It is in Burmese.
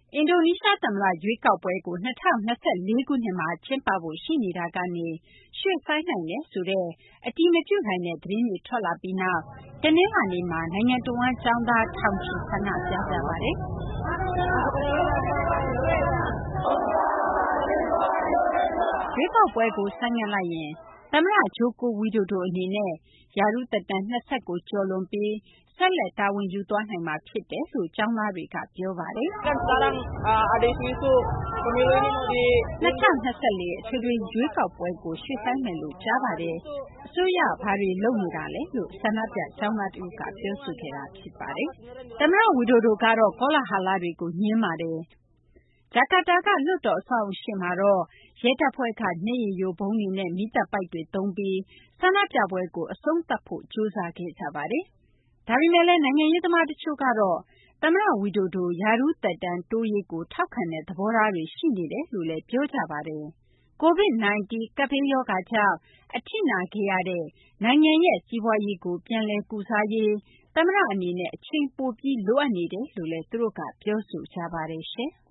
အင်ဒိုနီးရှားသမ္မတရွေးကောက်ပွဲကို2024ခုနှစ်မှာကျင်းပဖို့ရှိနေတာကနေရွှေ့ဆိုင်းနိုင်တယ်ဆိုတဲ့အတည်မပြုနိုင်တဲ့သတင်းတွေထွက်လာပြီးနောက်တနင်္လာနေ့မှာနိုင်ငံတော်ဝန်ကျောင်းသားထောင်ချီဆန္ဒပြကြပါတယ်။ရွေးကောက်ပွဲကိုဆိုင်းငံ့လိုက်ရင်သမ္မတဂျိုကိုဝီဒိုဒိုအနေနဲ့ရာထူးသက်တမ်း20ကိုကျော်လွန်ပြီးဆက်လက်တာဝန်ယူသွားနိုင်မှာဖြစ်တယ်လို့ကျောင်းသားတွေကပြောပါတယ်။2024အထွေထွေရွေးကောက်ပွဲကိုရွှေ့ဆိုင်းမယ်လို့ကြားပါတယ်။အစိုးရဘာတွေလုပ်နေတာလဲလို့ဆန္ဒပြကျောင်းသားတဦးကပြောဆိုခဲ့တာဖြစ်ပါတယ်။သမ္မတဝီဒိုဒိုကတော့ကောလာဟလတွေကိုညှင်းပါတယ်။ဂျကာတာကလွှတ်တော်အဆောက်အဦရှေ့မှာတော့ရဲတပ်ဖွဲ့ကမျက်ရည်ယိုဗုံးတွေနဲ့မီးသတ်ပိုက်တွေသုံးပြီးဆန္ဒပြပွဲကိုအဆုံးသတ်ဖို့ကြိုးစားခဲ့ကြပါတယ်။ဒါပေမဲ့လည်းနိုင်ငံရေးသမားတချို့ကတော့သမ္မတဝီဒိုဒိုရာထူးသက်တမ်းတိုးရေးကိုထောက်ခံတဲ့သဘောထားတွေရှိနေတယ်လို့လည်းပြောကြပါတယ်။ COVID-19 ကပ်ဘေးရောဂါကြောင့်အထိနာခဲ့ရတဲ့နိုင်ငံရဲ့စီးပွားရေးကိုပြန်လည်ကုစားရေးသမ္မတအနေနဲ့အချိန်ပိုပြီးလိုအပ်နေတယ်လို့လည်းသူတို့ကပြောဆိုကြပါတယ်ရှင်။